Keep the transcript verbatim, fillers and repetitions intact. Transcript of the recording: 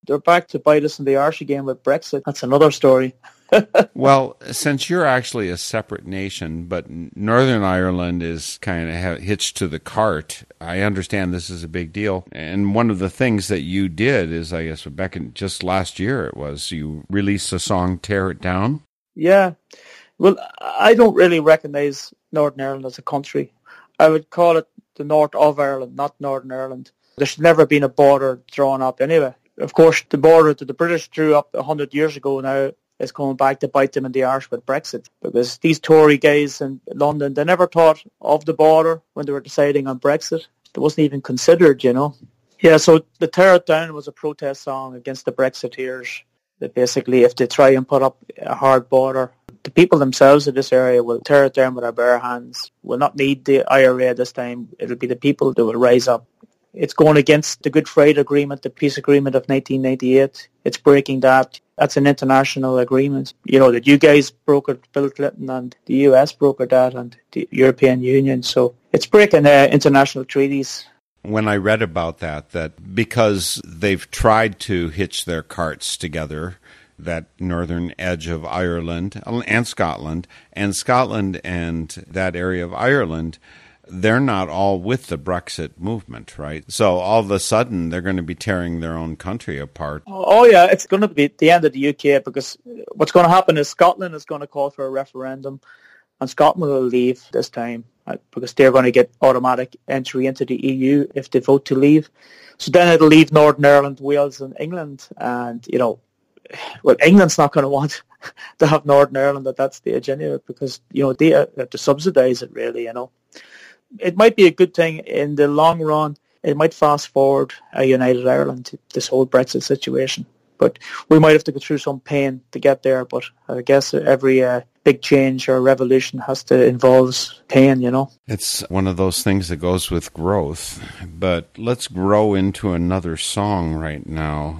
They're back to bite us in the arse again with Brexit. That's another story. Well, since you're actually a separate nation, but Northern Ireland is kind of hitched to the cart, I understand this is a big deal. And one of the things that you did is, I guess, back in just last year it was, you released a song, Tear It Down. Yeah. Well, I don't really recognise Northern Ireland as a country. I would call it the north of Ireland, not Northern Ireland. There should never have been a border drawn up anyway. Of course, the border that the British drew up one hundred years ago now is coming back to bite them in the arse with Brexit. Because these Tory guys in London, they never thought of the border when they were deciding on Brexit. It wasn't even considered, you know. Yeah, so the Tear It Down was a protest song against the Brexiteers. That basically, if they try and put up a hard border, the people themselves in this area will tear it down with their bare hands. Will not need the I R A this time. It'll be the people that will rise up. It's going against the Good Friday Agreement, the peace agreement of nineteen ninety-eight. It's breaking that. That's an international agreement. You know, that you guys brokered, Bill Clinton, and the U S brokered that, and the European Union. So it's breaking uh, international treaties. When I read about that, that because they've tried to hitch their carts together, that northern edge of Ireland and Scotland, and Scotland and that area of Ireland, they're not all with the Brexit movement, right? So all of a sudden, they're going to be tearing their own country apart. Oh, yeah, it's going to be the end of the U K, because what's going to happen is Scotland is going to call for a referendum, and Scotland will leave this time, right, because they're going to get automatic entry into the E U if they vote to leave. So then it'll leave Northern Ireland, Wales and England. And, you know, well, England's not going to want to have Northern Ireland at that stage anyway, because, you know, they have to subsidise it, really, you know. It might be a good thing in the long run. It might fast forward a united Ireland, this whole Brexit situation. But we might have to go through some pain to get there. But I guess every uh, big change or revolution has to involve pain, you know. It's one of those things that goes with growth. But let's grow into another song right now.